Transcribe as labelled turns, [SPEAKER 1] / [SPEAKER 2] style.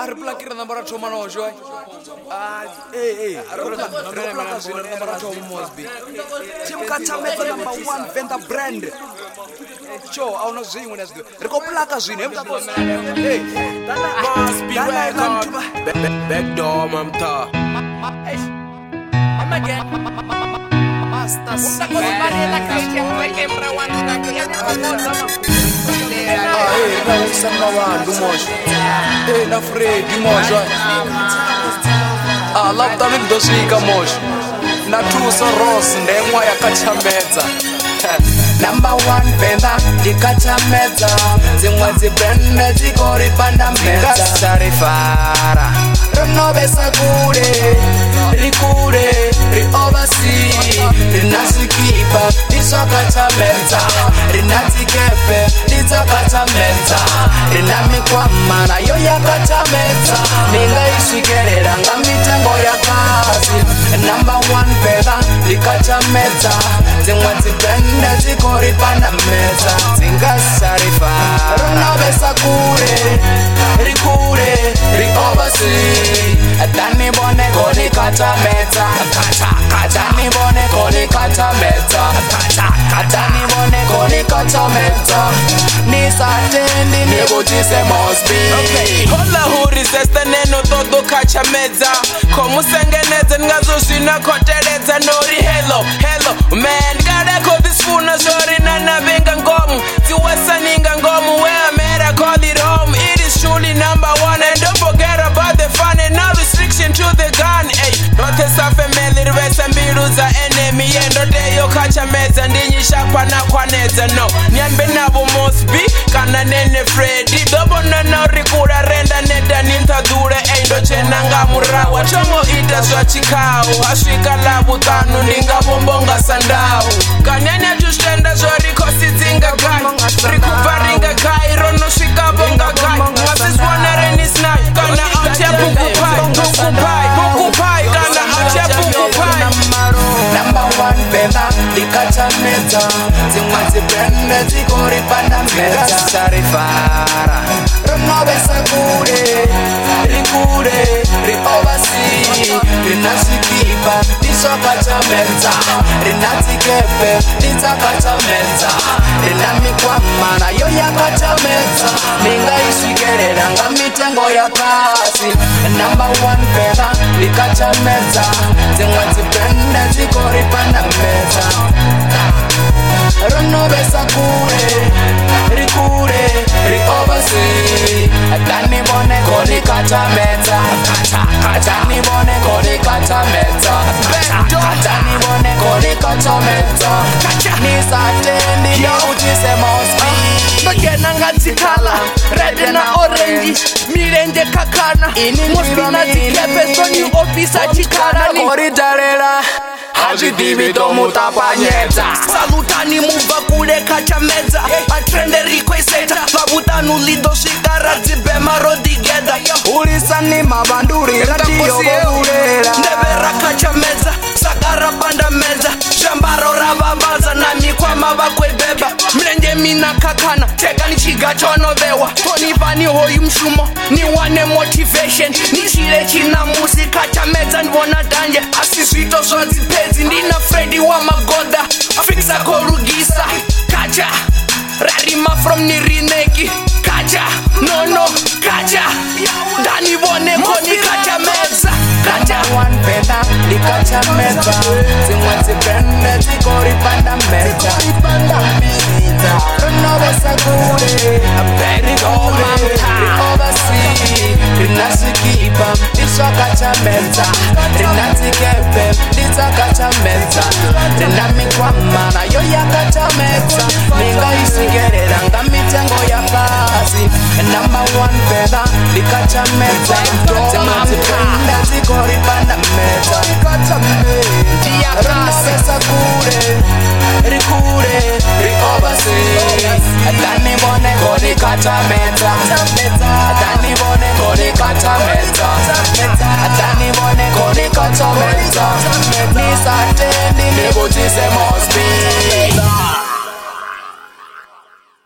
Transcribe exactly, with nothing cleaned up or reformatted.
[SPEAKER 1] a re plakere number of Tomano joy. Ah, eh, eh, number of Tom Mosby. Tim Katameta number one vendor brand. Cho, I don't see when that's good. Recoplakas in him. Hey, Mosby, back door, I'm tough. I'm again. Masters. Hey, Samawan, Dumosh. Hey, na Fred, Dumosh. Ah, love the little Shika Mosh. Na Tusa Ross, Nemwa Yakachameta. Number one penda dikachameta zimwe zibrende zikori panda meta sarifara ronobesa kure rikure ri oversee rinasikipa disakachameta rinatikepe disakachameta rinamikwamana yo yakachameta ningaishikerera ngamitengo ya kasi. Number one penda dikachameta zimwe zibrende zikori panda meta zingasarifa ronobesa kure rikure ri oversee atani bone koni kata meta kata atani bone koni kata meta kata atani bone koni kata meta ni satendi ni butise Mosby.
[SPEAKER 2] Okay, hola huri zesta neno todo kacha meza komu sengeneza ngazoshina koteleza nori hello hello man gotta call this phone sorry nana venga ngomu tiwasa ninga ngomu where I made I call it home. It is truly number one and don't forget about the fun and no restriction to the gun. Hey, rote sa family rwesa mbiru za enemy endo deyo kacha meza ndinyisha kwa na kwaneza no nyambe nabo Mosby kana nene Freddy dobo nana rikura renda neda nintadure endo chenanga murawa chongo ita swa chikao ashika labu tanu ninga bombonga sandao kanyanya justenda zori kosi zinga gai rikuvaringa gai rono shika bonga gai masis wanere nisna kana autia pukupai pukupai pukupai kana autia pukupai.
[SPEAKER 1] Number one penda dikachameta zimwe zibrende zikori panda meta sarifara ronobesa kure rikure ri oversee rinasikipa disakachameta rinatikepe disakachameta rinamikwamana yo yakachameta ningaishikerera ngamitengo ya kasi. Number one penda dikachameta zimwe zibrende zikori panda meta ronobesa kure rikure ri oversee atani bone koni kachameta atani bone koni kachameta atani bone koni kachameta ni satendi yo utise Mosby.
[SPEAKER 3] Bagena ngatikala red na orange milende kakana Mosby na tikepe soni ofisa chikana ni
[SPEAKER 1] koridarera hajidivi domutapanyeta
[SPEAKER 3] salutani muva kule kachameza atrende requeseta babutanu lido shikara zibema rodigeda
[SPEAKER 1] ulisani mabanduri radio bolera
[SPEAKER 3] ndebera kachameza sakara panda meza shambaro rabambaza na mikwama bakwebeba mlenge mina kakana teka ni chigachonovewa tonivani hoyu mshumo ni wane motivation ni chile china musika chameza ndivona danje asiswito swazipezi ndina Freddy wa magoda fixa korugisa kacha rarima from nirineki kacha nono kacha dani bone koni kacha meza kacha
[SPEAKER 1] one penda dikacha meza zimwe zibrende zikori panda meta ronobesa kure aberi kure ri oversee rinasikipa disakacha meta rinatikepe disakacha meta rinamikwamana yo yakacha meta ningaisikerera ngamitengo ya kasi. Number one penda dikacha meta zimwe zibrende zikori panda meta ronobesa kure rikure ri oversee atani bone koni kachameta atani bone koni kachameta atani bone koni kachameta ni satendi ni butise Mosby.